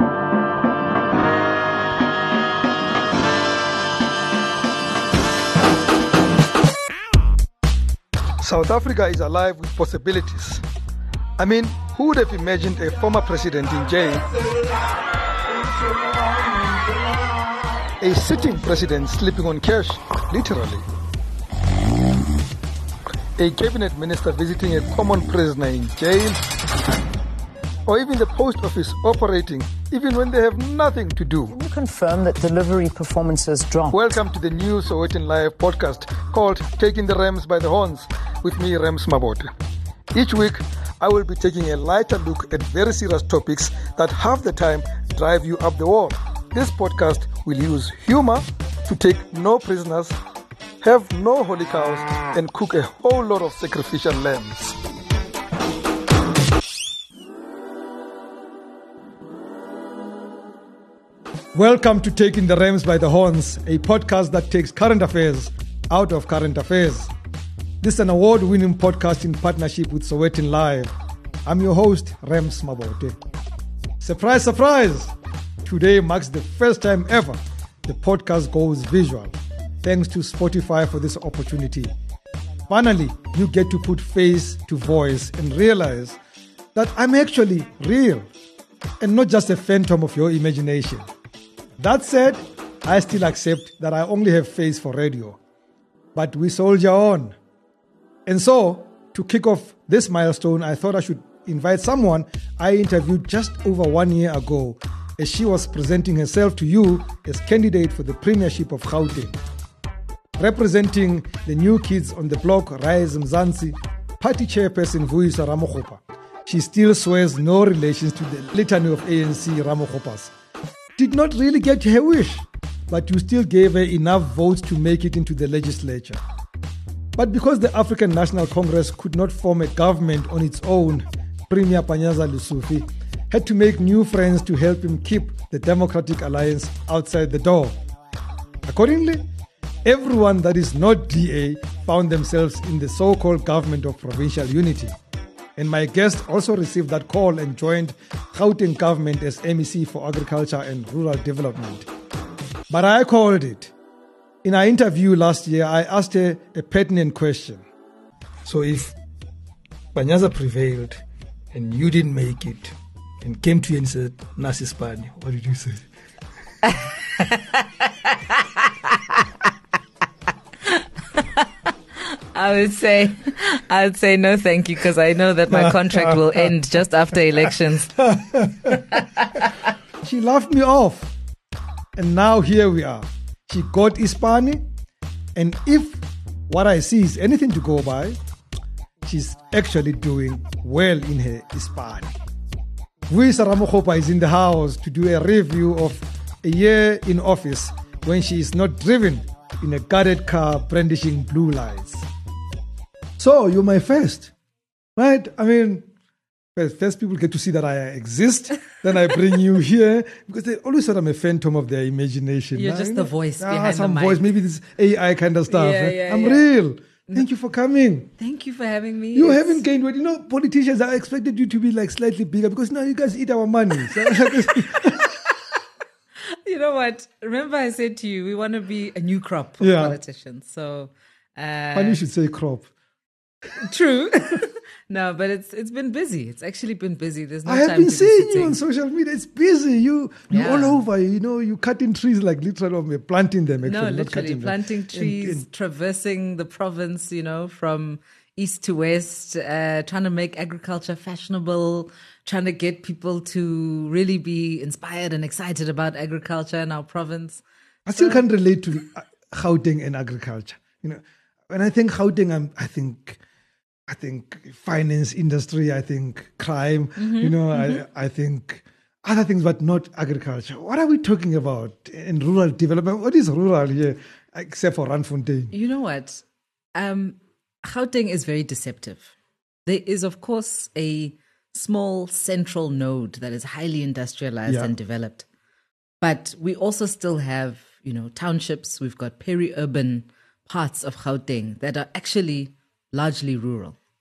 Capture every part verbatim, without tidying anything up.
South Africa is alive with possibilities. I mean, who would have imagined a former president in jail? A sitting president sleeping on cash, literally. A cabinet minister visiting a common prisoner in jail. Or even the post office operating even when they have nothing to do. Can you confirm that delivery performances dropped? Welcome to the new Sowetan Live podcast called Taking the Rams by the Horns with me, Rams Mabote. Each week, I will be taking a lighter look at very serious topics that half the time drive you up the wall. This podcast will use humor to take no prisoners, have no holy cows, and cook a whole lot of sacrificial lambs. Welcome to Taking the Rams by the Horns, a podcast that takes current affairs out of current affairs. This is an award-winning podcast in partnership with Sowetan Live. I'm your host, Rams Mabote. Surprise, surprise! Today marks the first time ever the podcast goes visual. Thanks to Spotify for this opportunity. Finally, you get to put face to voice and realize that I'm actually real and not just a phantom of your imagination. That said, I still accept that I only have face for radio. But we soldier on. And so, to kick off this milestone, I thought I should invite someone I interviewed just over one year ago as she was presenting herself to you as candidate for the premiership of Gauteng. Representing the new kids on the block, Rise Mzansi, party chairperson Vuyiswa Ramokgopa. She still swears no relations to the litany of A N C Ramokgopas. Did not really get her wish, but you still gave her enough votes to make it into the legislature. But because the African National Congress could not form a government on its own, Premier Panyaza Lesufi had to make new friends to help him keep the Democratic Alliance outside the door. Accordingly, everyone that is not D A found themselves in the so-called government of provincial unity. And my guest also received that call and joined Gauteng government as M E C for Agriculture and Rural Development. But I called it. In our interview last year, I asked her a pertinent question. So if Panyaza prevailed and you didn't make it and came to you and said, Nasi Spani, what did you say? I would say, I would say no, thank you, because I know that my contract will end just after elections. She laughed me off, and now here we are. She got Ispani, and if what I see is anything to go by, she's actually doing well in her Ispani. Vuyiswa Ramokgopa is in the house to do a review of a year in office when she is not driven in a guarded car brandishing blue lights. So, you're my first, right? I mean, first, first people get to see that I exist, then I bring you here, because they always said I'm a phantom of their imagination. You're right? just you the know? voice ah, behind some the voice, mic. maybe this A I kind of stuff. Yeah, right? yeah, I'm yeah. real. Thank you for coming. Thank you for having me. You It's- haven't gained weight. You know, politicians, I expected you to be like slightly bigger because now you guys eat our money. So, You know what? Remember I said to you, we want to be a new crop of Yeah. politicians. So, uh, funny you should say crop. true. No, but it's it's been busy. It's actually been busy. There's no I have time been to be seeing you sitting. on social media. It's busy. You you Yeah. all over. You know, you cutting trees like literally, we're planting them. Actually, No, not literally cutting them. planting And- trees, and- traversing the province, you know, from east to west, uh, trying to make agriculture fashionable, trying to get people to really be inspired and excited about agriculture in our province. I still can't relate to uh, Gauteng and agriculture. You know, when I think Gauteng, I'm, I think, I think finance industry. I think crime. Mm-hmm, you know, I, I think other things, but not agriculture. What are we talking about in rural development? What is rural here, except for Randfontein? You know what? Um, Gauteng is very deceptive. There is, of course, a small central node that is highly industrialized Yeah. and developed. But we also still have, you know, townships. We've got peri-urban parts of Gauteng that are actually largely rural.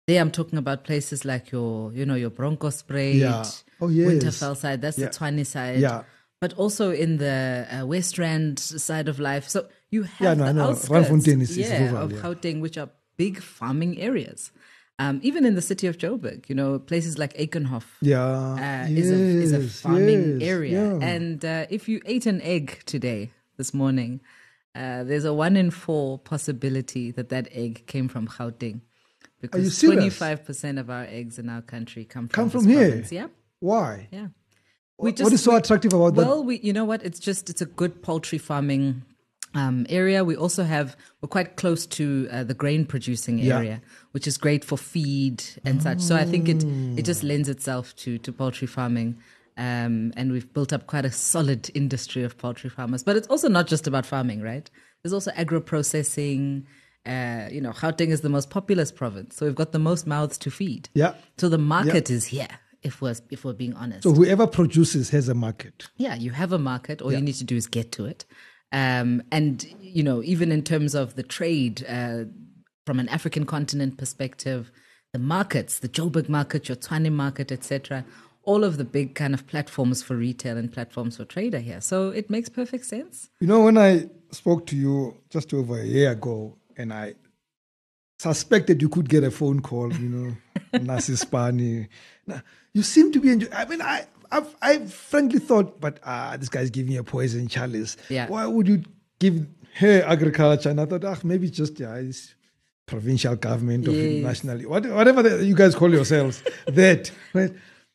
There I'm talking about places like your, you know, your Bronkhorstspruit, Yeah. Oh, yes. Winterfell side, that's Yeah. the Tshwane side. Yeah. But also in the uh, West Rand side of life. So you have Yeah, no, the I know. outskirts Randfontein is- is yeah, rural, of yeah. Gauteng, which are big farming areas. Um, even in the city of Joburg, you know, places like Aikenhof Yeah. uh, yes, is, a, is a farming yes, area. yeah. And uh, if you ate an egg today, this morning, uh, there's a one in four possibility that that egg came from Gauteng. Because you serious? twenty-five percent of our eggs in our country come from, Come this from here? province. Yeah, Why? yeah. What- what is so attractive about that? Well, we, you know what? It's just, it's a good poultry farming um, area. We also have, we're quite close to uh, the grain producing Yeah. area, which is great for feed and such. So I think it, it just lends itself to, to poultry farming. Um, and we've built up quite a solid industry of poultry farmers. But it's also not just about farming, right? There's also agro-processing. Uh, you know, Gauteng is the most populous province. So we've got the most mouths to feed. Yeah. So the market is here, if we're, if we're being honest. So whoever produces has a market. Yeah, you have a market. All Yeah. you need to do is get to it. Um, and, you know, even in terms of the trade, uh, from an African continent perspective, the markets, the Joburg market, your Tshwane market, et cetera, all of the big kind of platforms for retail and platforms for trade are here. So it makes perfect sense. You know, when I spoke to you just over a year ago, and I suspected you could get a phone call, you know, Nasi Spani. Now, you seem to be enjoying. I mean, I, I've, I frankly thought, but ah, this guy's giving a poison chalice. Yeah. Why would you give her agriculture? And I thought, ah, maybe just yeah, it's provincial government or Yes. nationally, what, whatever the, you guys call yourselves. that, right?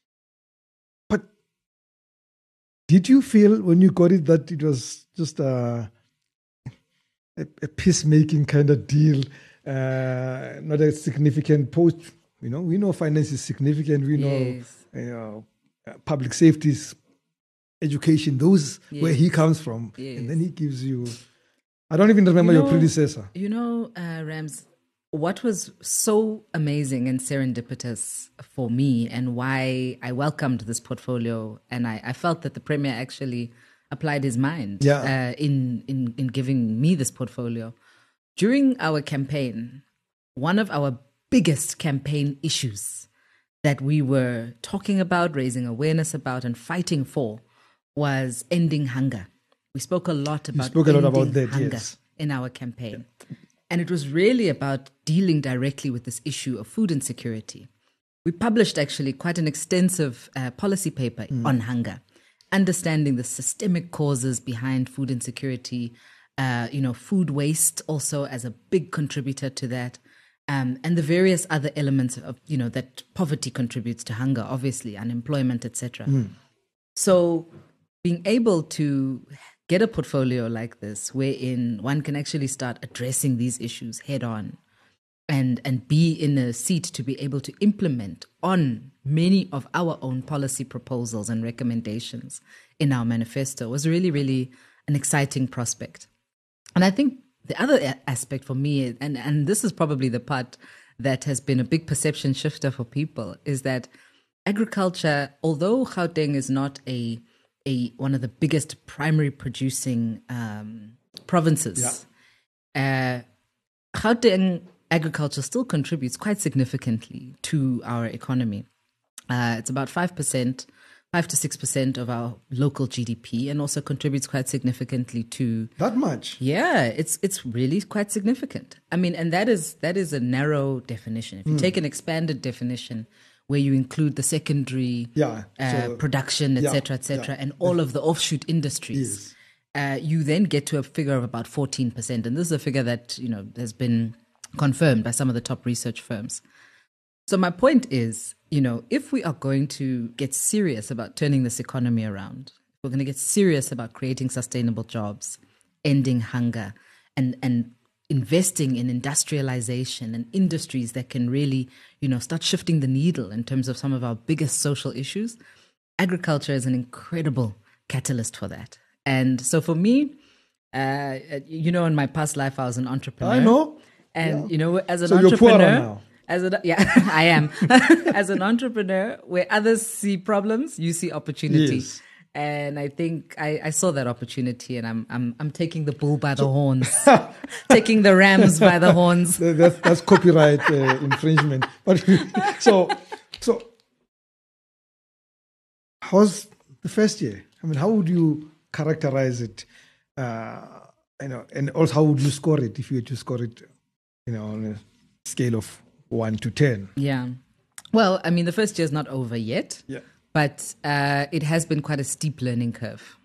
But did you feel when you got it that it was just a, a, a peacemaking kind of deal, uh, not a significant post? You know, we know finance is significant. We know, Yes. you know uh, public safety, is education. Those where he Yes. comes from, Yes. and then he gives you. I don't even remember You your know- predecessor. You know, uh, Rams, what was so amazing and serendipitous for me and why I welcomed this portfolio, and I, I felt that the Premier actually applied his mind Yeah. uh, in, in, in giving me this portfolio. During our campaign, one of our biggest campaign issues that we were talking about, raising awareness about, and fighting for was ending hunger. We spoke a lot about spoke a lot about ending that, hunger yes. in our campaign. And it was really about dealing directly with this issue of food insecurity. We published actually quite an extensive uh, policy paper on hunger, understanding the systemic causes behind food insecurity, uh, you know, food waste also as a big contributor to that, um, and the various other elements of, you know, that poverty contributes to hunger, obviously, unemployment, et cetera. So being able to get a portfolio like this, wherein one can actually start addressing these issues head on and, and be in a seat to be able to implement on many of our own policy proposals and recommendations in our manifesto was really, really an exciting prospect. And I think the other a- aspect for me, and, and this is probably the part that has been a big perception shifter for people, is that agriculture, although Gauteng is not a a one of the biggest primary producing um, provinces, uh, Gauteng agriculture still contributes quite significantly to our economy. Uh, it's about five percent, five to six percent of our local G D P, and also contributes quite significantly to. That much. Yeah, it's it's really quite significant. I mean, and that is that is a narrow definition. If you take an expanded definition, where you include the secondary Yeah, uh, so- production, et yeah, cetera, et cetera, yeah. and all of the offshoot industries, uh, you then get to a figure of about fourteen percent. And this is a figure that, you know, has been confirmed by some of the top research firms. So my point is, you know, if we are going to get serious about turning this economy around, if we're going to get serious about creating sustainable jobs, ending hunger, and and investing in industrialization and industries that can really, you know, start shifting the needle in terms of some of our biggest social issues, agriculture is an incredible catalyst for that. And so for me, uh, you know, in my past life, I was an entrepreneur. I know. And, Yeah. you know, as an So you're poorer entrepreneur, now. as a, yeah, I am. As an entrepreneur, where others see problems, you see opportunity. Yes. And I think I, I saw that opportunity, and I'm I'm I'm taking the bull by the horns, taking the rams by the horns. That's, that's copyright uh, infringement. But so so how's the first year? I mean, how would you characterize it? Uh, you know, and also how would you score it if you were to score it, you know, on a scale of one to ten? Yeah. Well, I mean, the first year is not over yet. Yeah. But uh, it has been quite a steep learning curve.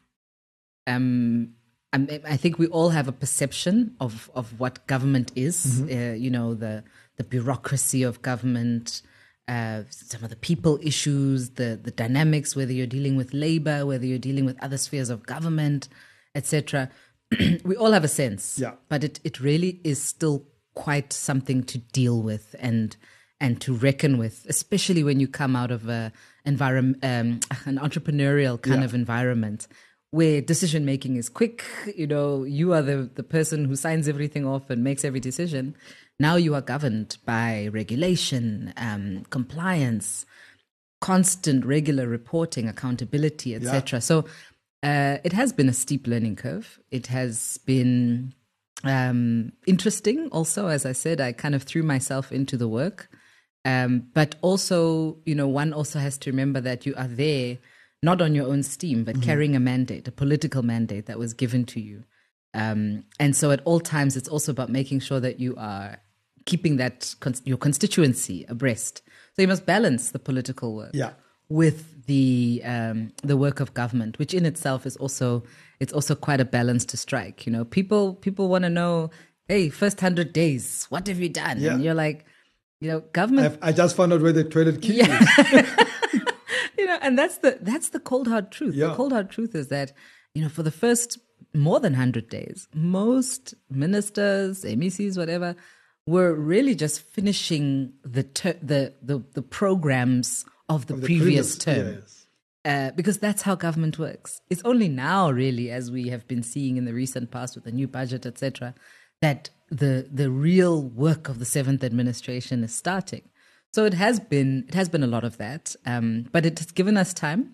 Um, I, I think we all have a perception of, of what government is. Mm-hmm. Uh, you know, the the bureaucracy of government, uh, some of the people issues, the the dynamics, whether you're dealing with labor, whether you're dealing with other spheres of government, et cetera. We all have a sense. Yeah. But it, it really is still quite something to deal with and and to reckon with, especially when you come out of a environment, um, an entrepreneurial kind Yeah. of environment where decision making is quick. You know, you are the, the person who signs everything off and makes every decision. Now you are governed by regulation, um, compliance, constant regular reporting, accountability, et cetera. Yeah. So uh, it has been a steep learning curve. It has been um, interesting also. As I said, I kind of threw myself into the work. Um, but also, you know, one also has to remember that you are there not on your own steam, but mm-hmm. carrying a mandate, a political mandate that was given to you. Um, and so at all times, it's also about making sure that you are keeping that cons- your constituency abreast. So you must balance the political work Yeah. with the um, the work of government, which in itself is also it's also quite a balance to strike. You know, people people want to know, hey, first hundred days, what have you done? Yeah. And you're like, you know, government. I've, I just found out where the toilet key Yeah. is. You know, and that's the that's the cold hard truth. Yeah. The cold hard truth is that, you know, for the first more than one hundred days, most ministers, M E Cs, whatever, were really just finishing the ter- the, the the programs of the, Of the previous, previous- term. yes. Uh, because that's how government works. It's only now, really, as we have been seeing in the recent past with the new budget, et cetera, that the the real work of the seventh administration is starting. So it has been it has been a lot of that, um, but it has given us time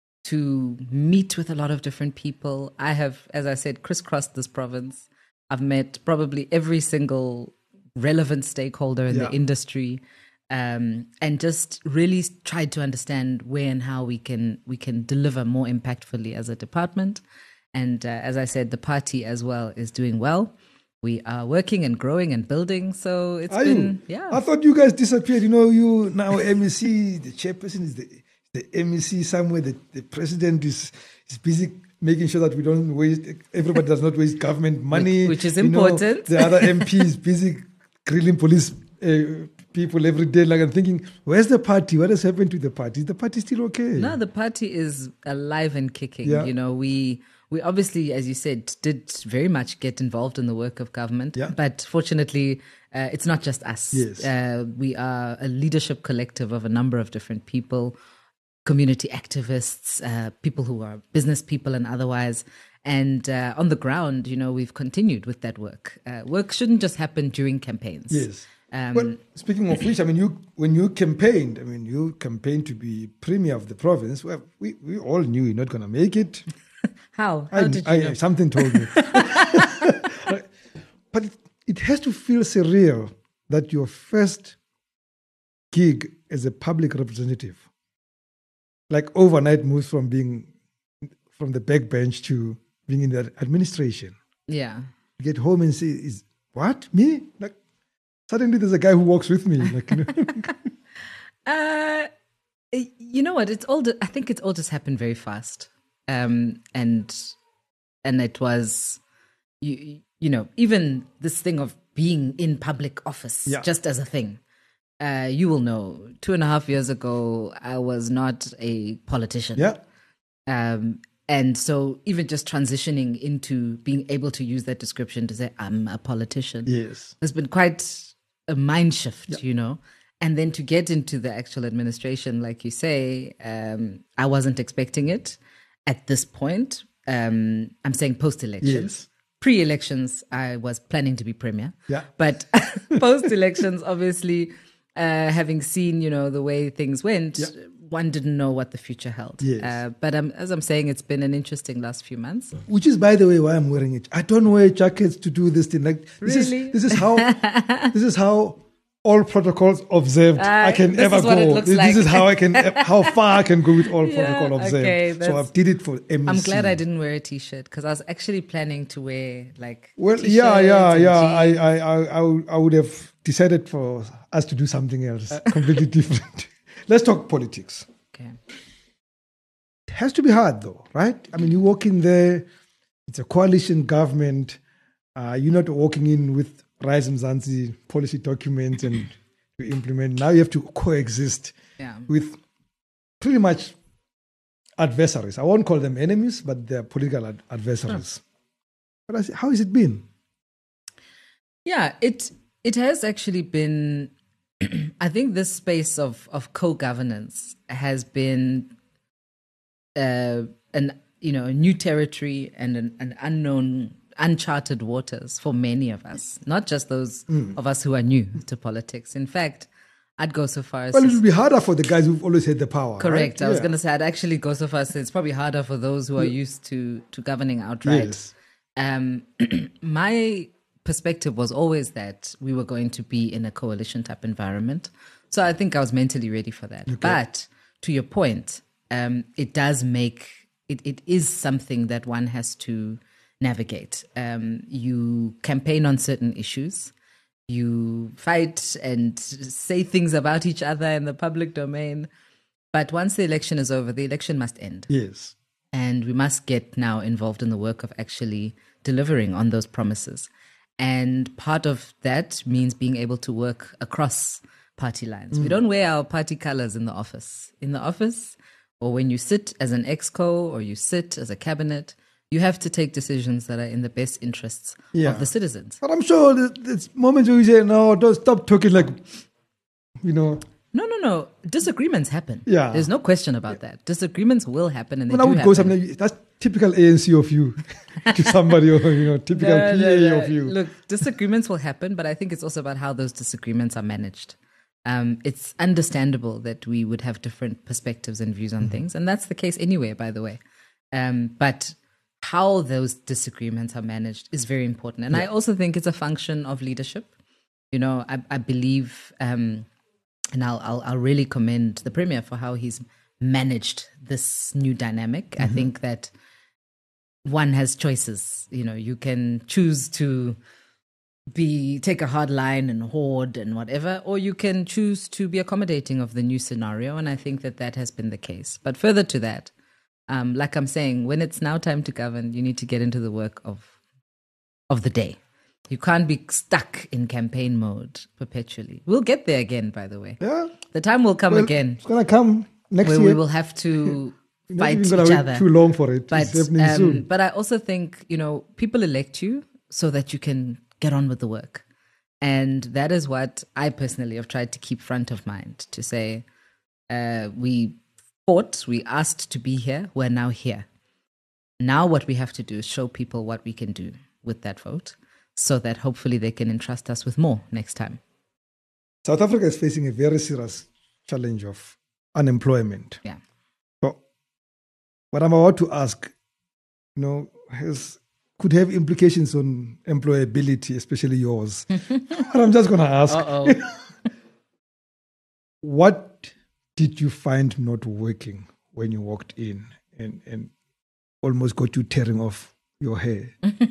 to meet with a lot of different people. I have, as I said, crisscrossed this province. I've met probably every single relevant stakeholder in Yeah. the industry, um, and just really tried to understand where and how we can we can deliver more impactfully as a department. And uh, as I said, the party as well is doing well. We are working and growing and building. So it's Are been, you? yeah. I thought you guys disappeared. You know, you now M E C, the chairperson is the, the M E C somewhere. The, the president is, is busy making sure that we don't waste, everybody does not waste government money. Which- which is You know, important. the other M P is busy grilling police uh, people every day. Like I'm thinking, where's the party? What has happened to the party? Is the party still okay? No, the party is alive and kicking. Yeah. You know, we we obviously, as you said, did very much get involved in the work of government. Yeah. But fortunately, uh, it's not just us. Yes. Uh, we are a leadership collective of a number of different people, community activists, uh, people who are business people and otherwise. And uh, on the ground, you know, we've continued with that work. Uh, work shouldn't just happen during campaigns. Yes. Um, well, speaking of which, I mean, you when you campaigned, I mean, you campaigned to be premier of the province. Well, we, we all knew you're not going to make it. How? How I, did you I, know? Something told me. But it, it has to feel surreal that your first gig as a public representative, like overnight moves from being from the backbench to being in the administration. Yeah. You get home and say, "Is what me?" Like suddenly there's a guy who walks with me. Like, you know. Uh, you know what? It's all. I think it's all just happened very fast, um, and and it was, you you know, even this thing of being in public office, Yeah. just as a thing. Uh, you will know. Two and a half years ago, I was not a politician. Yeah. Um, and so even just transitioning into being able to use that description to say I'm a politician, Yes. has been quite a mind shift, Yeah. you know. And then to get into the actual administration, like you say, um, I wasn't expecting it at this point. Um, I'm saying post-elections. Yes. Pre-elections, I was planning to be premier. Yeah. But post-elections, obviously, uh, having seen, you know, the way things went, Yeah. one didn't know what the future held. Yes. Uh, but um, as I'm saying, it's been an interesting last few months. Which is, by the way, why I'm wearing it. I don't wear jackets to do this thing. Like this Really? is this is how this is how all protocols observed Uh, I can this ever is what it go. looks This, like. this is how I can how far I can go with all Yeah, protocol observed. okay, so that's- I did it for M E C. I'm glad I didn't wear a t-shirt because I was actually planning to wear like Well, t-shirts yeah, yeah, and yeah. I, jeans. I, I, I, would- I would have decided for us to do something else, Uh. completely different. Let's talk politics. Okay. It has to be hard, though, right? I mean, you walk in there, it's a coalition government. Uh, you're not walking in with Rise Mzansi policy documents and to implement. Now you have to coexist Yeah. with pretty much adversaries. I won't call them enemies, but they're political ad- adversaries. But I say, how has it been? Yeah, it it has actually been. I think this space of of co-governance has been uh, an you know a new territory and an, an unknown, uncharted waters for many of us. Not just those of us who are new to politics. In fact, I'd go so far as Well, to it will be harder for the guys who've always had the power. correct. Right? I was Yeah. going to say I'd actually go so far as to say it's probably harder for those who are used to to governing outright. Yes. Um, my perspective was always that we were going to be in a coalition type environment. So I think I was mentally ready for that. But to your point, um, it does make, it, it is something that one has to navigate. Um, you campaign on certain issues. You fight and say things about each other in the public domain. But once the election is over, the election must end. Yes. And we must get now involved in the work of actually delivering on those promises. And part of that means being able to work across party lines. We don't wear our party colors in the office. In the office, or when you sit as an exco or you sit as a cabinet, you have to take decisions that are in the best interests Yeah. of the citizens. But I'm sure there's, there's moments where you say, no, don't stop talking like, you know. No, no, no. Disagreements happen. Yeah. There's no question about that. Disagreements will happen, and they When I do would happen. go something, that's typical A N C of you to somebody, or, you know, typical No, P no, A no. of you. Look, disagreements will happen, but I think it's also about how those disagreements are managed. Um, it's understandable that we would have different perspectives and views on Mm-hmm. things, and that's the case anywhere, by the way. Um, but how those disagreements are managed is very important, and I also think it's a function of leadership. You know, I, I believe, um, and I'll, I'll I'll really commend the Premier for how he's managed this new dynamic. Mm-hmm. I think that one has choices. You know, you can choose to be take a hard line and hoard and whatever, or you can choose to be accommodating of the new scenario. And I think that that has been the case. But further to that, um, like I'm saying, when it's now time to govern, you need to get into the work of of the day. You can't be stuck in campaign mode perpetually. We'll get there again, by the way. Yeah. The time will come Well, again It's going to come next where year. we will have to You're not fight even each gonna wait other. too long for it. But It's happening um, soon. but I also think, you know, people elect you so that you can get on with the work. And that is what I personally have tried to keep front of mind, to say, uh, we fought, we asked to be here, we're now here. Now what we have to do is show people what we can do with that vote, so that hopefully they can entrust us with more next time. South Africa is facing a very serious challenge of unemployment. Yeah. So what I'm about to ask, you know, has could have implications on employability, especially yours. But I'm just going to ask, Uh-oh. what did you find not working when you walked in and, and almost got you tearing off your hair?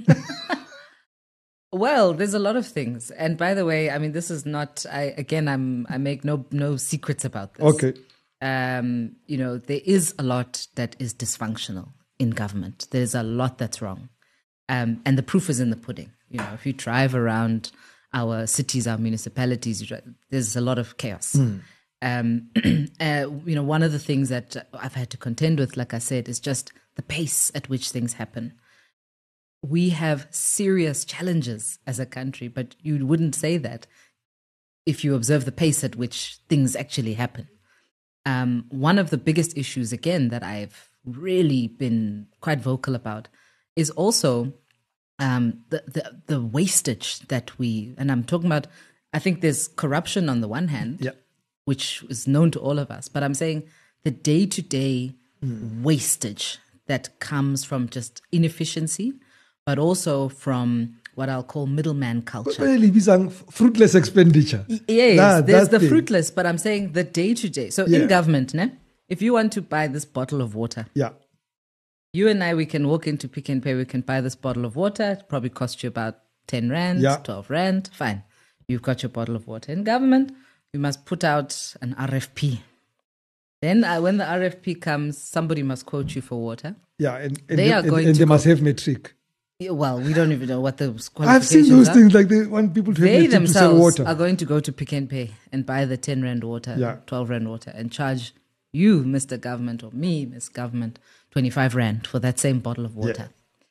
Well, there's a lot of things. And by the way, I mean, this is not, I, again, I'm, I make no, no secrets about this. Okay. Um, you know, there is a lot that is dysfunctional in government. There's a lot that's wrong. Um, and the proof is in the pudding. You know, if you drive around our cities, our municipalities, you drive, there's a lot of chaos. Um, uh, you know, one of the things that I've had to contend with, like I said, is just the pace at which things happen. We have serious challenges as a country, but you wouldn't say that if you observe the pace at which things actually happen. Um, one of the biggest issues, again, that I've really been quite vocal about is also um, the, the the wastage that we, and I'm talking about, I think there's corruption on the one hand, Yeah. which is known to all of us, but I'm saying the day-to-day wastage that comes from just inefficiency, but also from what I'll call middleman culture. Really, bizang fruitless expenditure. Yes, That- there's that the thing. fruitless, but I'm saying the day-to-day. So Yeah. in government, ne, if you want to buy this bottle of water, Yeah. you and I, we can walk into Pick and Pay, we can buy this bottle of water. It probably cost you about ten rand, Yeah. twelve rand. Fine. You've got your bottle of water. In government, you must put out an R F P. Then uh, when the R F P comes, somebody must quote you for water. Yeah. And, and They are and- going and to they go- must have metric. Yeah, well, we don't even know what the qualifications I've seen those are. things like they want people to have They metric to sell themselves water. are going to go to Pick and Pay and buy the ten rand water, Yeah. twelve rand water, and charge you, Mister Government, or me, Miss Government, twenty-five rand for that same bottle of water.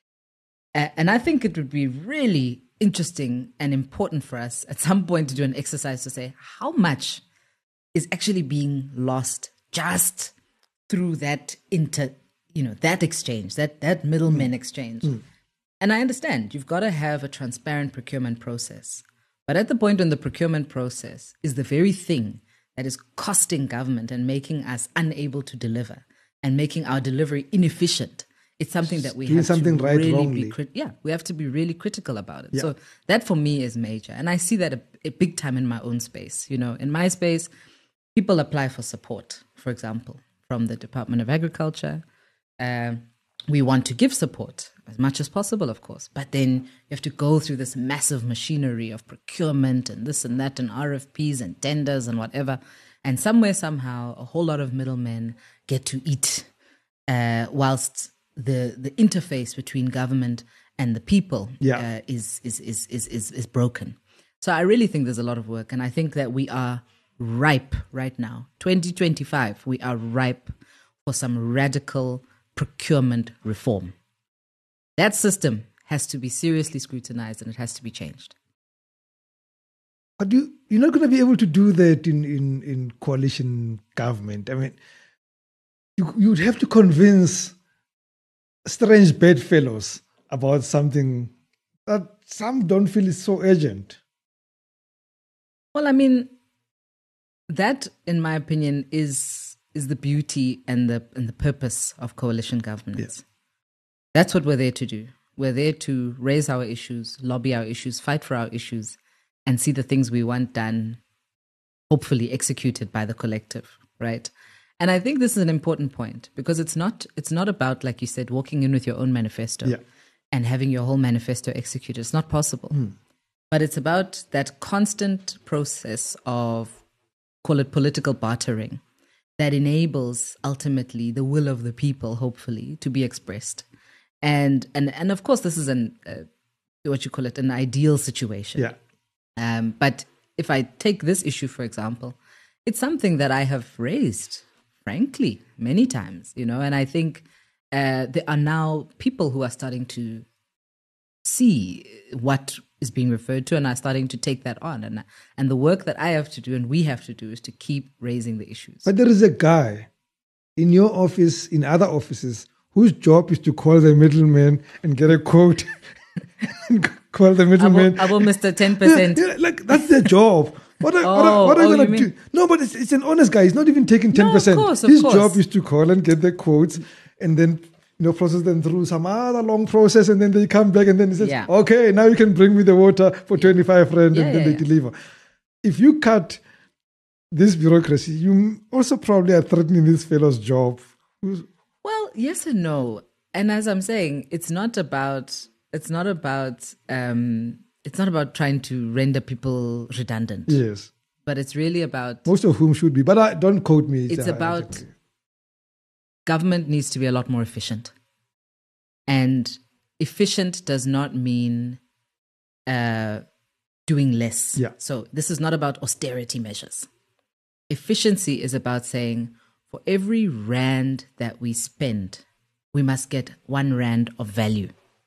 A- And I think it would be really interesting and important for us at some point to do an exercise to say how much is actually being lost just through that inter, you know, that exchange, that that middleman exchange. And I understand you've got to have a transparent procurement process. But at the point when the procurement process is the very thing that is costing government and making us unable to deliver and making our delivery inefficient, it's something that we Doing have something to right really wrongly. be crit- yeah, we have to be really critical about it. Yeah. So that for me is major. And I see that a, a big time in my own space. You know, in my space, people apply for support, for example, from the Department of Agriculture. Um, we want to give support as much as possible, of course, but then you have to go through this massive machinery of procurement and this and that and R F Ps and tenders and whatever. And somewhere, somehow, a whole lot of middlemen get to eat uh, whilst the the interface between government and the people Yeah. uh, is, is, is, is, is, is broken. So I really think there's a lot of work. And I think that we are ripe right now. twenty twenty-five, we are ripe for some radical procurement reform. That system has to be seriously scrutinized and it has to be changed. But you, you're not going to be able to do that in, in, in coalition government. I mean, you, you'd have to convince strange bedfellows about something that some don't feel is so urgent. Well, I mean, that, in my opinion, is is the beauty and the and the purpose of coalition governance. That's what we're there to do. We're there to raise our issues, lobby our issues, fight for our issues, and see the things we want done, hopefully executed by the collective, right? And I think this is an important point because it's not it's not about, like you said, walking in with your own manifesto Yeah. and having your whole manifesto executed. It's not possible. But it's about that constant process of, call it political bartering, that enables ultimately the will of the people, hopefully, to be expressed. And and and of course, this is an uh, what you call it, an ideal situation. Yeah. Um, but if I take this issue, for example, it's something that I have raised, frankly, many times, you know, and I think uh, there are now people who are starting to see what is being referred to and are starting to take that on. And, and the work that I have to do and we have to do is to keep raising the issues. But there is a guy in your office, in other offices, whose job is to call the middleman and get a quote and call the middleman. Abo, Abo Mister ten percent. Yeah, yeah, like that's their job. What are, what are, Oh, what are oh, you going you to mean- do? No, but it's, it's an honest guy. He's not even taking ten percent. of course, of His course. job is to call and get the quotes and then, you know, process them through some other long process, and then they come back and then he says, Yeah. okay, now you can bring me the water for twenty-five rand, Yeah, and then yeah, they yeah. deliver. If you cut this bureaucracy, you also probably are threatening this fellow's job. Who's- Well, yes and no. And as I'm saying, it's not about it's not about um, it's not about trying to render people redundant, Yes, but it's really about most of whom should be, but I, don't quote me. it's uh, about exactly. government needs to be a lot more efficient. And efficient does not mean uh, doing less. Yeah. So this is not about austerity measures. Efficiency is about saying for every rand that we spend, we must get one rand of value.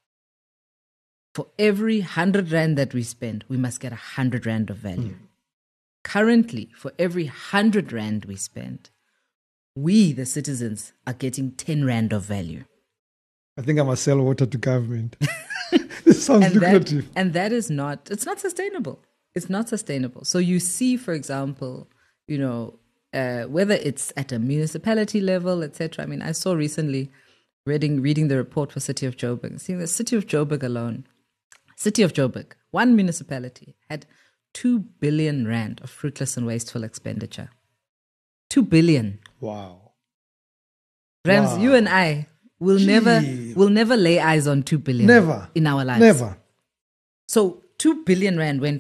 For every hundred rand that we spend, we must get a hundred rand of value. Currently, for every hundred rand we spend, we, the citizens, are getting ten rand of value. I think I must sell water to government. This sounds And that, lucrative. and that is not, it's not sustainable. It's not sustainable. So you see, for example, you know, uh, whether it's at a municipality level, et cetera. I mean, I saw recently reading reading the report for City of Joburg, seeing the City of Joburg alone, City of Joburg, one municipality had two billion rand of fruitless and wasteful expenditure. Two billion. Wow. Rams, Wow. you and I will Gee. never will never lay eyes on two billion. Never. In our lives. Never. So two billion rand went,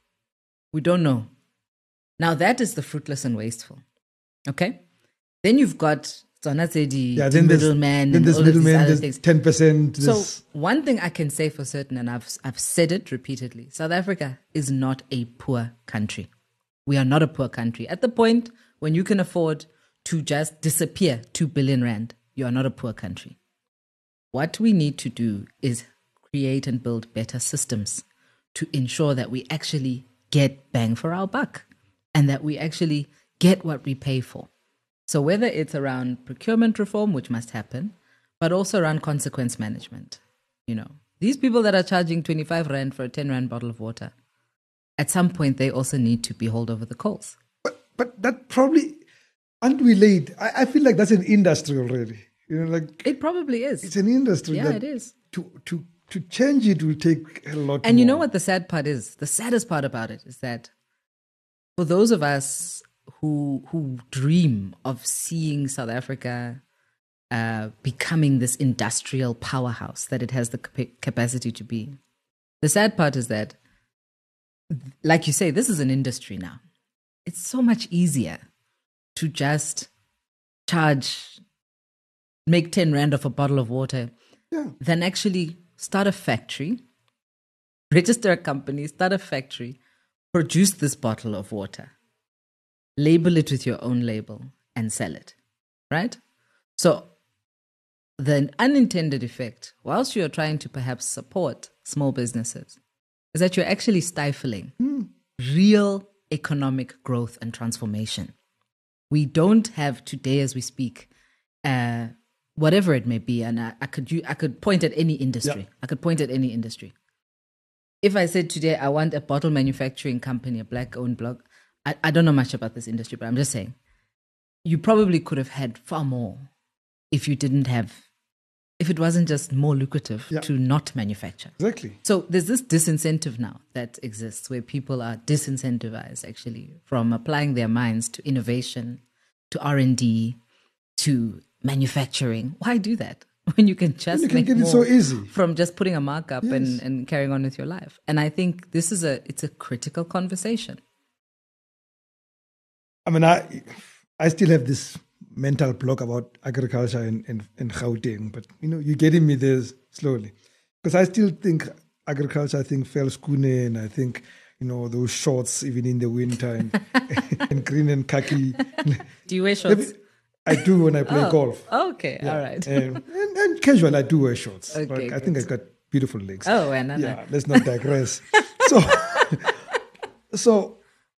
we don't know. Now that is the fruitless and wasteful. Okay? Then you've got Zonazedi, Yeah, the then there's, middleman, then and there's all of these middleman, other there's things. ten percent. So one thing I can say for certain, and I've I've said it repeatedly, South Africa is not a poor country. We are not a poor country. At the point when you can afford to just disappear two billion rand, you are not a poor country. What we need to do is create and build better systems to ensure that we actually get bang for our buck and that we actually get what we pay for. So whether it's around procurement reform, which must happen, but also around consequence management. You know, these people that are charging twenty-five rand for a ten rand bottle of water, at some point they also need to be hauled over the coals. But, but that probably, aren't we late? I, I feel like that's an industry already. You know, like It probably is. it's an industry. Yeah, that it is. To, to, to change it will take a lot And you know more. what the sad part is? The saddest part about it is that for those of us who who dream of seeing South Africa uh, becoming this industrial powerhouse that it has the capa- capacity to be, the sad part is that, like you say, this is an industry now. It's so much easier to just charge, make ten rand off a bottle of water Yeah. than actually start a factory, register a company, start a factory, produce this bottle of water, label it with your own label, and sell it, right? So the unintended effect, whilst you're trying to perhaps support small businesses, is that you're actually stifling Mm. real economic growth and transformation. We don't have today, as we speak, uh, whatever it may be, and I, I could you, I could point at any industry. Yeah. I could point at any industry. If I said today I want a bottle manufacturing company, a black-owned blog, I, I don't know much about this industry, but I'm just saying, you probably could have had far more if you didn't have, if it wasn't just more lucrative Yeah. to not manufacture. Exactly. So there's this disincentive now that exists where people are disincentivized actually from applying their minds to innovation, to R and D, to manufacturing. Why do that when you can just you can make get it more so easy. from just putting a markup Yes. and, and carrying on with your life? And I think this is a it's a critical conversation. I mean, I I still have this mental block about agriculture in, in, in Gauteng, but you know, you're getting me there slowly. Because I still think agriculture, I think Fel Skune, and I think, you know, those shorts even in the winter and, and green and khaki. Do you wear shorts? I do when I play Oh, golf. Okay, all right. Um, and, and casual, I do wear shorts. Okay, But I good. think I got beautiful legs. Oh, and I'm Yeah, let's not digress. so, so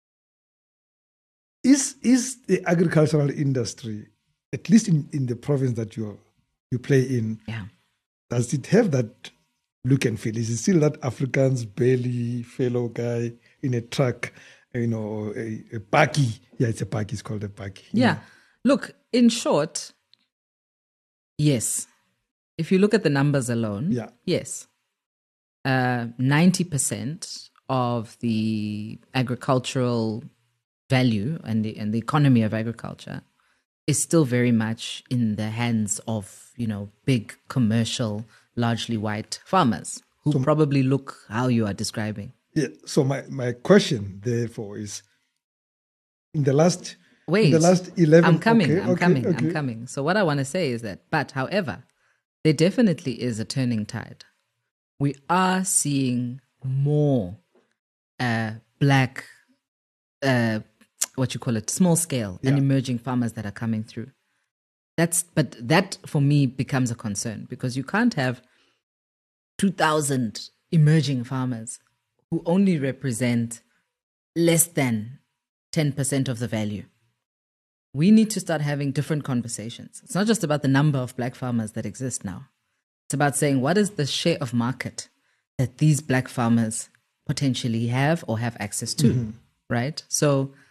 is is the agricultural industry, at least in, in the province that you you play in, yeah. does it have that look and feel? Is it still that Afrikaans belly fellow guy in a truck, you know, a, a bakkie? Yeah, it's a bakkie. It's called a bakkie. you Yeah. know? Look, in short, yes. If you look at the numbers alone, Yeah. yes. Uh, ninety percent of the agricultural value and the, and the economy of agriculture is still very much in the hands of, you know, big commercial, largely white farmers who probably look how you are describing. Yeah. So my, my question, therefore, is in the last Wait, in the last eleven. I'm coming, okay, I'm okay, coming, okay. I'm coming. So what I want to say is that, but however, there definitely is a turning tide. We are seeing more uh, black, uh, what you call it, small scale and Yeah. emerging farmers that are coming through. That's, but that for me becomes a concern because you can't have two thousand emerging farmers who only represent less than ten percent of the value. We need to start having different conversations. It's not just about the number of black farmers that exist now. It's about saying, what is the share of market that these black farmers potentially have or have access to, right? So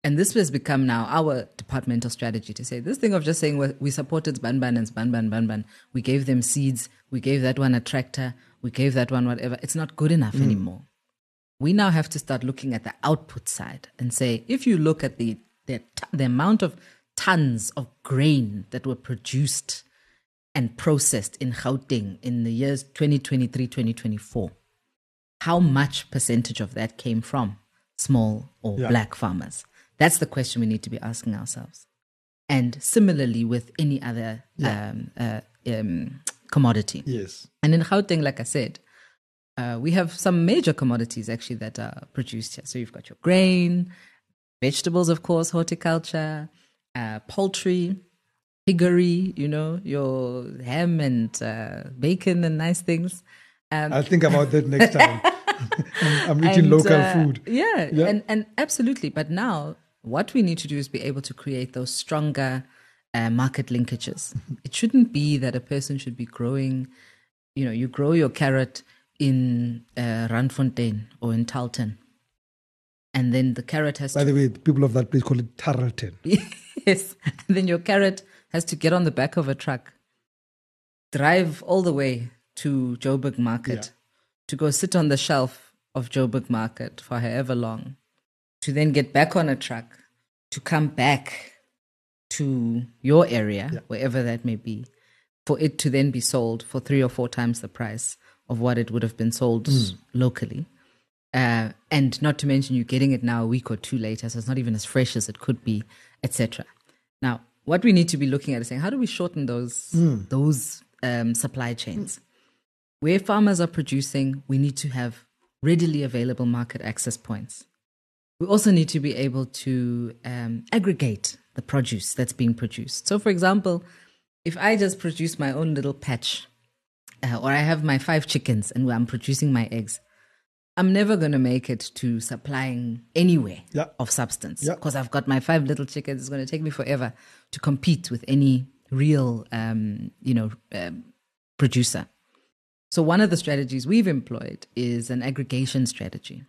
And this has become now our departmental strategy to say this thing of just saying well, we supported Banban and Banban, Banban. We gave them seeds. We gave that one a tractor. We gave that one whatever. It's not good enough mm. anymore. We now have to start looking at the output side and say, if you look at the the, the amount of tons of grain that were produced and processed in Gauteng in the years twenty twenty-three, twenty twenty-four, how much percentage of that came from small or yeah. black farmers? That's the question we need to be asking ourselves. And similarly with any other yeah. um, uh, um, commodity. Yes. And in Gauteng, like I said, uh, we have some major commodities actually that are produced here. So you've got your grain, vegetables, of course, horticulture, uh, poultry, piggery, you know, your ham and uh, bacon and nice things. Um, I'll think about that next time. I'm, I'm eating and, local uh, food. Yeah, yeah. And, and absolutely. But now what we need to do is be able to create those stronger uh, market linkages. It shouldn't be that a person should be growing, you know, you grow your carrot in uh, Randfontein or in Tarleton. And then the carrot has By to... the way, the people of that place call it Tarleton. Yes. And then your carrot has to get on the back of a truck, drive all the way to Joburg Market, yeah. to go sit on the shelf of Joburg Market for however long, to then get back on a truck, to come back to your area, yeah. wherever that may be, for it to then be sold for three or four times the price of what it would have been sold mm. locally. Uh, and not to mention you're getting it now a week or two later, so it's not even as fresh as it could be, et cetera. Now, what we need to be looking at is saying, how do we shorten those mm. those um, supply chains? Mm. Where farmers are producing, we need to have readily available market access points. We also need to be able to um, aggregate the produce that's being produced. So, for example, if I just produce my own little patch, uh, or I have my five chickens and I'm producing my eggs, I'm never going to make it to supplying anywhere yeah. of substance because yeah. I've got my five little chickens. It's going to take me forever to compete with any real, um, you know, um, producer. So one of the strategies we've employed is an aggregation strategy.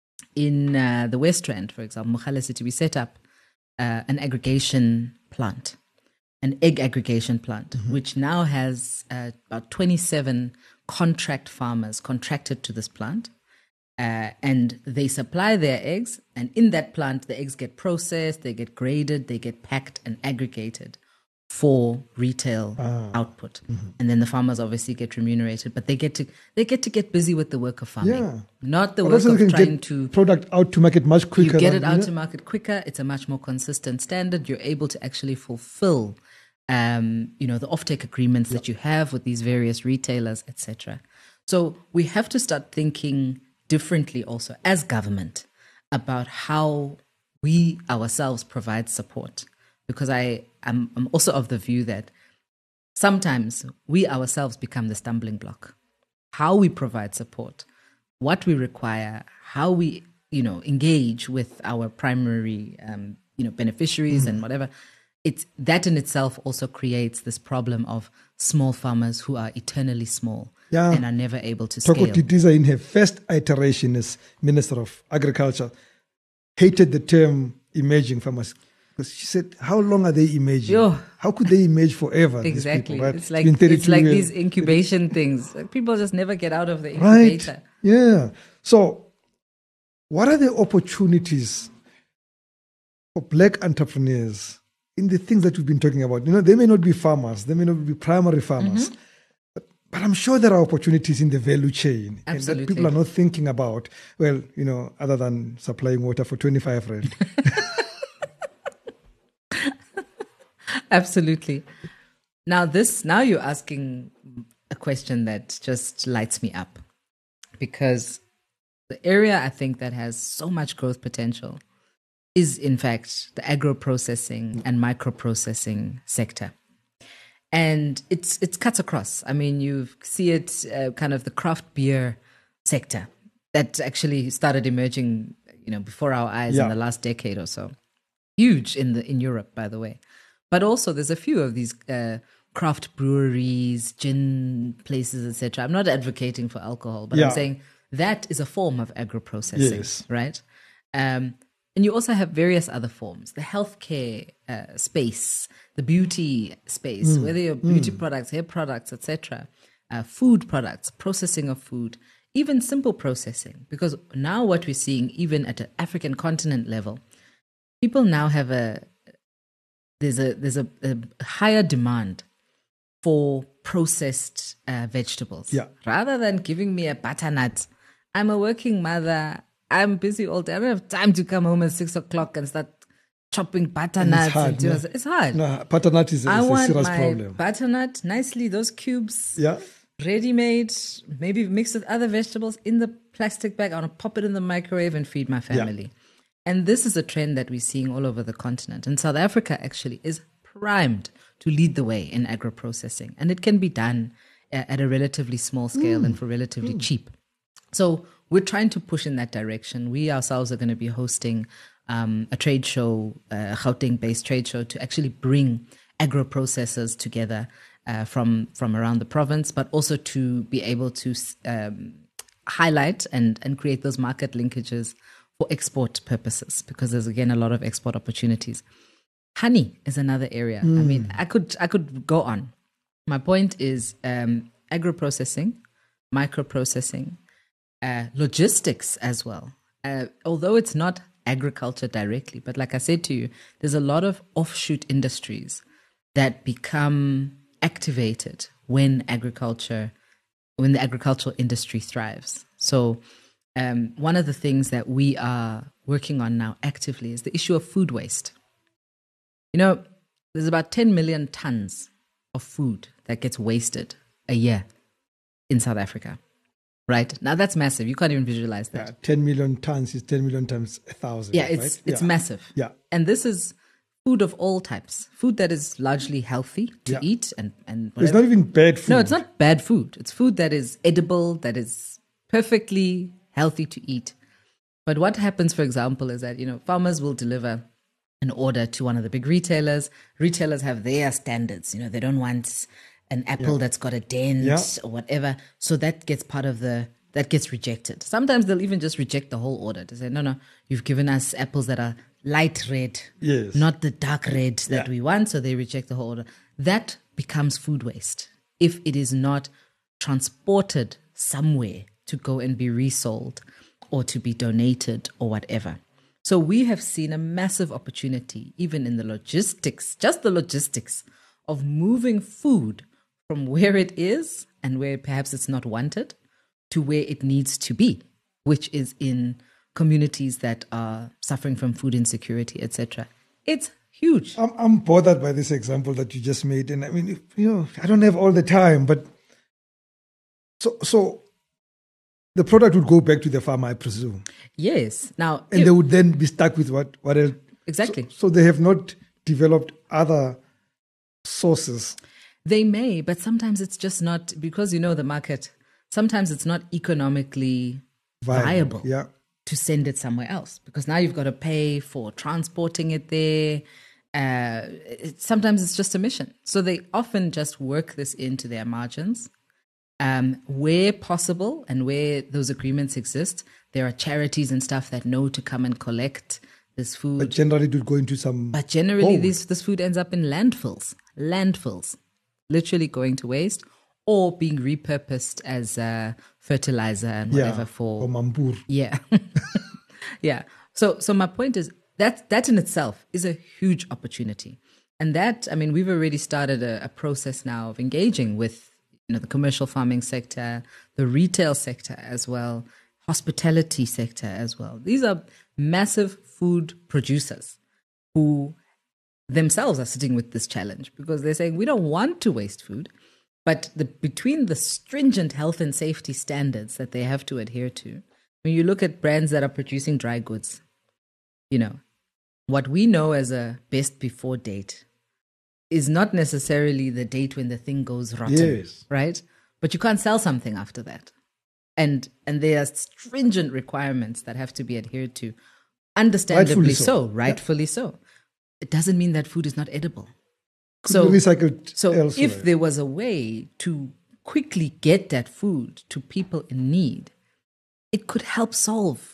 In uh, the West Rand, for example, Mogale City, we set up uh, an aggregation plant, an egg aggregation plant, mm-hmm. which now has uh, about twenty-seven contract farmers contracted to this plant. Uh, and they supply their eggs, and in that plant, the eggs get processed, they get graded, they get packed and aggregated for retail ah. output. Mm-hmm. And then the farmers obviously get remunerated, but they get to they get to get busy with the work of farming, yeah. not the but work of trying get to product out to market much quicker. You get it than, out yeah. to market quicker. It's a much more consistent standard. You're able to actually fulfill, um, you know, the offtake agreements yeah. that you have with these various retailers, et cetera. So we have to start thinking differently also as government about how we ourselves provide support. Because I am I'm also of the view that sometimes we ourselves become the stumbling block. How we provide support, what we require, how we, you know, engage with our primary, um, you know, beneficiaries mm-hmm. and whatever. It's that in itself also creates this problem of small farmers who are eternally small yeah. and are never able to scale. Thoko Titiza, in her first iteration as Minister of Agriculture, hated the term emerging farmers. Because she said, how long are they emerging? Yo. How could they emerge forever? Exactly. People, right? It's like it's like these incubation things. Like people just never get out of the incubator. Right. Yeah. So what are the opportunities for black entrepreneurs in the things that we've been talking about? You know, they may not be farmers. They may not be primary farmers. Mm-hmm. But, but I'm sure there are opportunities in the value chain. Absolutely. And that people are not thinking about, well, you know, other than supplying water for twenty-five rand. Absolutely. Now this, now you're asking a question that just lights me up, because the area I think that has so much growth potential is in fact the agro-processing and micro-processing sector. And it's it's cuts across. I mean, you see it uh, kind of the craft beer sector that actually started emerging, you know, before our eyes yeah. in the last decade or so. Huge in the in Europe, by the way. But also there's a few of these uh, craft breweries, gin places, et cetera. I'm not advocating for alcohol, but yeah. I'm saying that is a form of agro-processing, yes. right? Um, And you also have various other forms, the healthcare uh, space, the beauty space, whether you're beauty products, hair products, et cetera, uh, food products, processing of food, even simple processing. Because now what we're seeing, even at an African continent level, people now have a, there's a, there's a, a higher demand for processed uh, vegetables. Yeah. Rather than giving me a butternut, I'm a working mother. I'm busy all day. I don't have time to come home at six o'clock and start chopping butternuts. it's hard, and do- no? It's hard. No, butternut is a, I is a want serious my problem. butternut nicely, those cubes, Yeah. ready-made, maybe mixed with other vegetables in the plastic bag. I want to pop it in the microwave and feed my family. And this is a trend that we're seeing all over the continent. And South Africa actually is primed to lead the way in agro-processing. And it can be done uh, at a relatively small scale and for relatively cheap. So we're trying to push in that direction. We ourselves are going to be hosting um, a trade show, a Gauteng-based trade show, to actually bring agro-processors together uh, from from around the province, but also to be able to um, highlight and, and create those market linkages for export purposes, because there's, again, a lot of export opportunities. Honey is another area. I mean, I could I could go on. My point is um, agro-processing, micro-processing, uh, logistics as well. Uh, although it's not agriculture directly, but like I said to you, there's a lot of offshoot industries that become activated when agriculture, when the agricultural industry thrives. So um, one of the things that we are working on now actively is the issue of food waste. You know, there's about ten million tons of food that gets wasted a year in South Africa. Right? Now that's massive. You can't even visualize that. Yeah, ten million tons is ten million times a thousand. Yeah, it's right? it's yeah. massive. Yeah. And this is food of all types. Food that is largely healthy to Yeah. eat and, and It's whatever. not even bad food. No, it's not bad food. It's food that is edible, that is perfectly healthy to eat. But what happens, for example, is that, you know, farmers will deliver an order to one of the big retailers. Retailers have their standards. You know, they don't want an apple Yeah. that's got a dent Yeah. or whatever. So that gets part of the, that gets rejected. Sometimes they'll even just reject the whole order to say, no, no, you've given us apples that are light red, Yes. not the dark red that Yeah. we want. So they reject the whole order. That becomes food waste if it is not transported somewhere to go and be resold or to be donated or whatever. So we have seen a massive opportunity, even in the logistics, just the logistics of moving food from where it is and where perhaps it's not wanted to where it needs to be, which is in communities that are suffering from food insecurity, et cetera. It's huge. I'm, I'm bothered by this example that you just made. And I mean, if, you know, I don't have all the time, but so, so the product would go back to the farmer, I presume. Yes. Now, And if- they would then be stuck with what, what else? exactly. So, so they have not developed other sources. They may, but sometimes it's just not, because you know the market, sometimes it's not economically viable, Yeah. to send it somewhere else, because now you've got to pay for transporting it there. Uh, it, sometimes it's just a mission. So they often just work this into their margins. Um, where possible and where those agreements exist, there are charities and stuff that know to come and collect this food. But generally it would go into some... But generally, Oh. this this food ends up in landfills, landfills, literally going to waste or being repurposed as uh, fertilizer and whatever yeah, for. or mambur. Yeah, yeah. So, so my point is that that in itself is a huge opportunity, and that, I mean, we've already started a, a process now of engaging with, you know, the commercial farming sector, the retail sector as well, hospitality sector as well. These are massive food producers who themselves are sitting with this challenge because they're saying we don't want to waste food, but the, between the stringent health and safety standards that they have to adhere to, when you look at brands that are producing dry goods, you know, what we know as a best before date is not necessarily the date when the thing goes rotten, Yes. right? But you can't sell something after that. And and there are stringent requirements that have to be adhered to, understandably Rightfully so, so. rightfully so. It doesn't mean that food is not edible. Could so be recycled so elsewhere. if there was a way to quickly get that food to people in need, it could help solve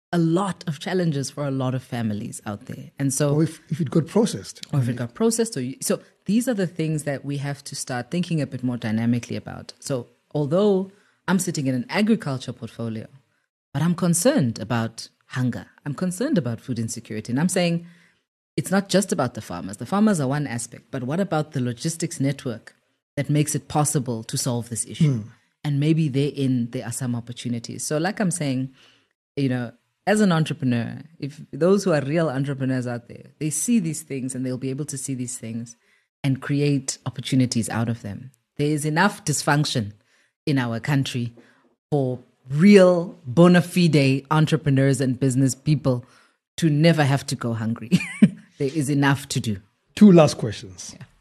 a lot of challenges for a lot of families out there. And so, Or if, if it got processed. or if it got processed. Or you, so these are the things that we have to start thinking a bit more dynamically about. So although I'm sitting in an agriculture portfolio, but I'm concerned about hunger. I'm concerned about food insecurity. And I'm saying it's not just about the farmers. The farmers are one aspect, but what about the logistics network that makes it possible to solve this issue? Mm. And maybe therein there are some opportunities. So like I'm saying, you know, as an entrepreneur, if those who are real entrepreneurs out there, they see these things and they'll be able to see these things and create opportunities out of them. There is enough dysfunction in our country for real bona fide entrepreneurs and business people to never have to go hungry. There is enough to do. Two last questions. Yeah.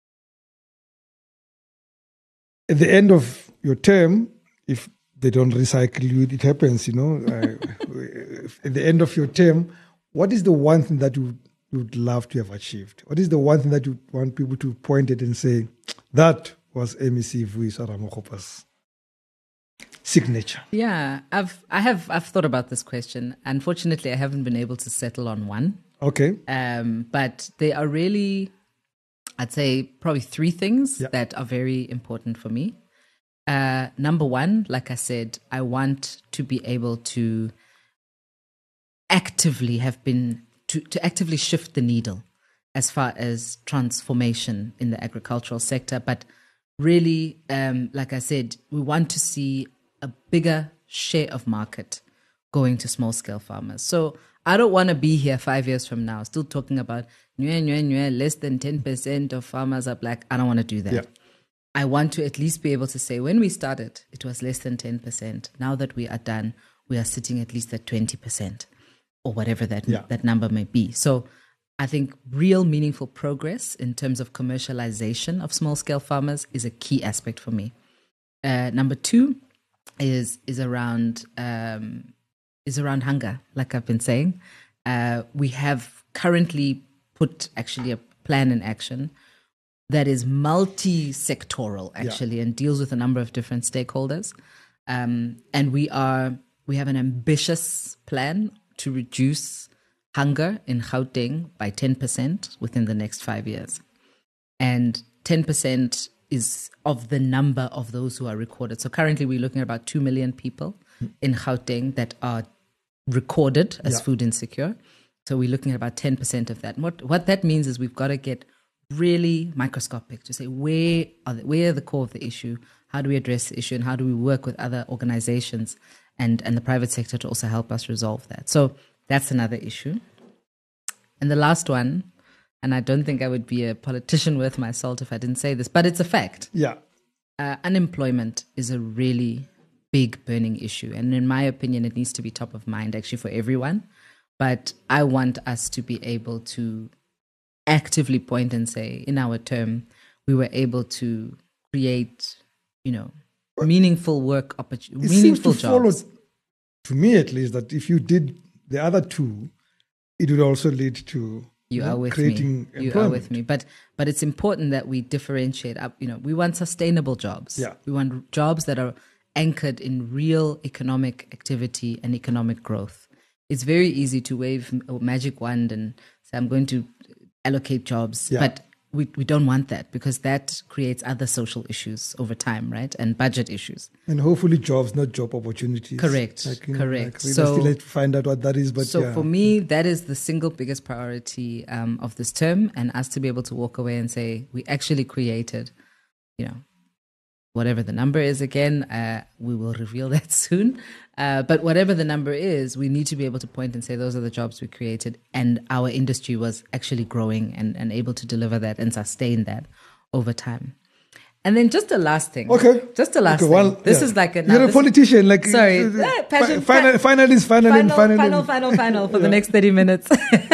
At the end of your term, if they don't recycle you, it happens, you know. Uh, at the end of your term, what is the one thing that you would love to have achieved? What is the one thing that you want people to point at and say, that was M E C Vuyiswa Ramokgopa's signature? Yeah, I've I have I've thought about this question. Unfortunately, I haven't been able to settle on one. Okay. Um, but there are really, I'd say, probably three things yeah. that are very important for me. Uh, number one, like I said, I want to be able to actively have been, to, to actively shift the needle as far as transformation in the agricultural sector. But really, um, like I said, we want to see a bigger share of market going to small scale farmers. So I don't want to be here five years from now still talking about nyue, nyue, nyue, less than ten percent of farmers are black. I don't want to do that. Yeah. I want to at least be able to say, when we started, it was less than ten percent. Now that we are done, we are sitting at least at twenty percent or whatever that, yeah. that number may be. So I think real meaningful progress in terms of commercialization of small-scale farmers is a key aspect for me. Uh, number two is is around um, is around hunger, like I've been saying. Uh, we have currently put actually a plan in action that is multi-sectoral, actually, yeah. and deals with a number of different stakeholders. Um, and we are we have an ambitious plan to reduce hunger in Gauteng by ten percent within the next five years. And ten percent is of the number of those who are recorded. So currently we're looking at about two million people in Gauteng that are recorded as yeah. food insecure. So we're looking at about ten percent of that. And what, what that means is we've got to get really microscopic to say where are the, where are the core of the issue, how do we address the issue, and how do we work with other organizations and, and the private sector to also help us resolve that. So that's another issue. And the last one, and I don't think I would be a politician worth my salt if I didn't say this, but it's a fact. Yeah. Uh, unemployment is a really big burning issue. And in my opinion, it needs to be top of mind actually for everyone. But I want us to be able to actively point and say, in our term, we were able to create, you know, meaningful work opportunities, meaningful to jobs. Follow, to me at least, that if you did the other two, it would also lead to you, you know, are with creating me. You are with me. But but it's important that we differentiate up. You know, we want sustainable jobs. Yeah. We want jobs that are anchored in real economic activity and economic growth. It's very easy to wave a magic wand and say, I'm going to allocate jobs. Yeah. But we, we don't want that, because that creates other social issues over time, right? And budget issues. And hopefully jobs, not job opportunities. Correct. Like, you know, Correct. Like we so, still have to find out what that is. But so yeah. for me, that is the single biggest priority um, of this term, and us to be able to walk away and say, we actually created, you know, whatever the number is again, uh, we will reveal that soon. Uh, but whatever the number is, we need to be able to point and say, those are the jobs we created. And our industry was actually growing and, and able to deliver that and sustain that over time. And then just the last thing. Okay. Just the last okay, well, thing. This yeah. is like a... You're a politician. Like, sorry. Uh, uh, passion, final, final is final, final, and final. Final, and, final, final for yeah. the next thirty minutes.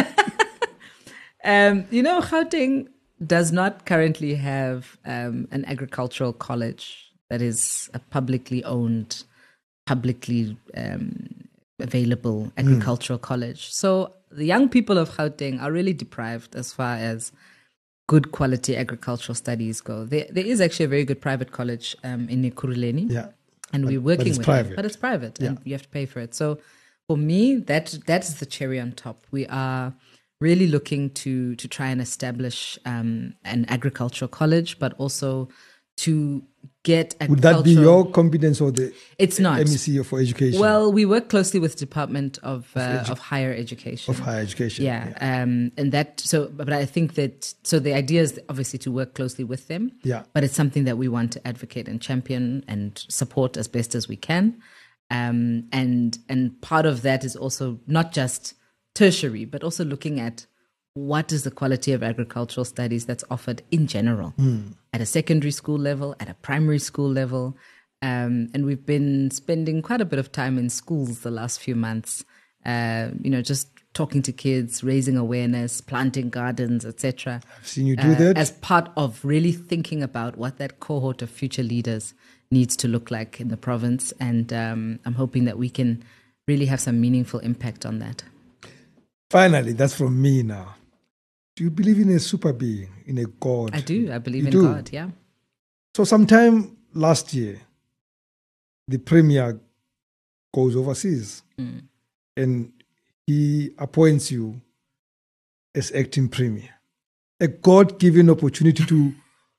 um, you know, Gauteng does not currently have um, an agricultural college that is a publicly owned, publicly um, available agricultural mm. college. So the young people of Gauteng are really deprived as far as good quality agricultural studies go. There, there is actually a very good private college um, in Ekurhuleni. Yeah. And but, we're working but it's with private. it. But it's private yeah. and you have to pay for it. So For me, that that's the cherry on top. We are really looking to to try and establish um, an agricultural college, but also to get agricultural... Would that be your competence or the it's not. M E C for education? Well, we work closely with Department of of, uh, edu- of Higher Education. Of Higher Education. Yeah, yeah. Um, and that so, but I think that so the idea is obviously to work closely with them. Yeah, but it's something that we want to advocate and champion and support as best as we can. Um, and and part of that is also not just tertiary, but also looking at what is the quality of agricultural studies that's offered in general mm. at a secondary school level, at a primary school level. Um, and we've been spending quite a bit of time in schools the last few months, uh, you know, just talking to kids, raising awareness, planting gardens, et cetera. I've seen you do uh, that. As part of really thinking about what that cohort of future leaders needs to look like in the province. And um, I'm hoping that we can really have some meaningful impact on that. Finally, that's from me now. Do you believe in a super being, in a God? I do. I believe you in do? God, yeah. So sometime last year, the Premier goes overseas mm. and he appoints you as acting Premier. A God-given opportunity to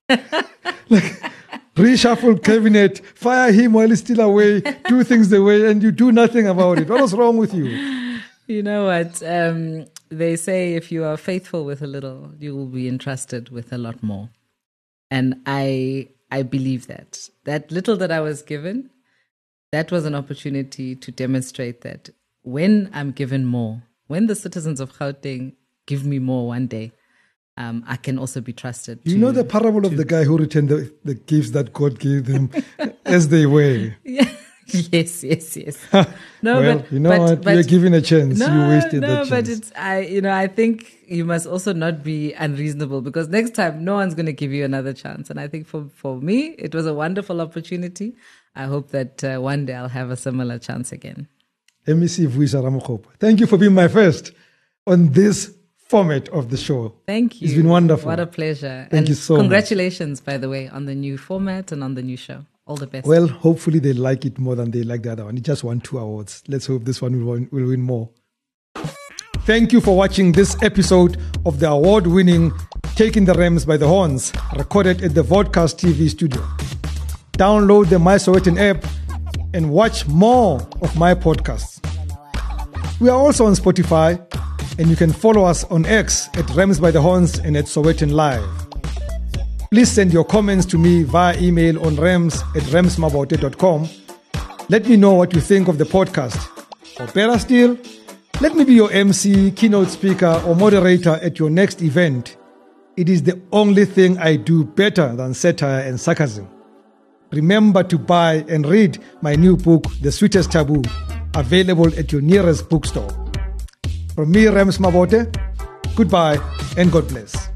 like reshuffle cabinet, fire him while he's still away, do things the way, and you do nothing about it. What was wrong with you? You know what? Um, they say if you are faithful with a little, you will be entrusted with a lot more. And I I believe that. That little that I was given, that was an opportunity to demonstrate that when I'm given more, when the citizens of Gauteng give me more one day, um, I can also be trusted. You to, know the parable to, of the guy who returned the, the gifts that God gave them as they were. Yeah. Yes, yes, yes. No, well, but you know but, what? But, You're given a chance. No, you wasted no, that chance. but it's I. You know, I think you must also not be unreasonable because next time no one's going to give you another chance. And I think for for me, it was a wonderful opportunity. I hope that uh, one day I'll have a similar chance again. M E C Vuyisa Ramokgopa, thank you for being my first on this format of the show. Thank you. It's been wonderful. What a pleasure. Thank and you so congratulations, much. By the way, on the new format and on the new show. All the best. Well, hopefully they like it more than they like the other one. It just won two awards. Let's hope this one will win, will win more. Thank you for watching this episode of the award-winning Taking the Rams by the Horns, recorded at the Vodcast T V studio. Download the My Sowetan app and watch more of my podcasts. We are also on Spotify, and you can follow us on X at Rams by the Horns and at Sowetan Live. Please send your comments to me via email on rams at ramsmabote dot com. Let me know what you think of the podcast. Or better still, let me be your M C, keynote speaker, or moderator at your next event. It is the only thing I do better than satire and sarcasm. Remember to buy and read my new book, The Sweetest Taboo, available at your nearest bookstore. From me, Rams Mabote, goodbye and God bless.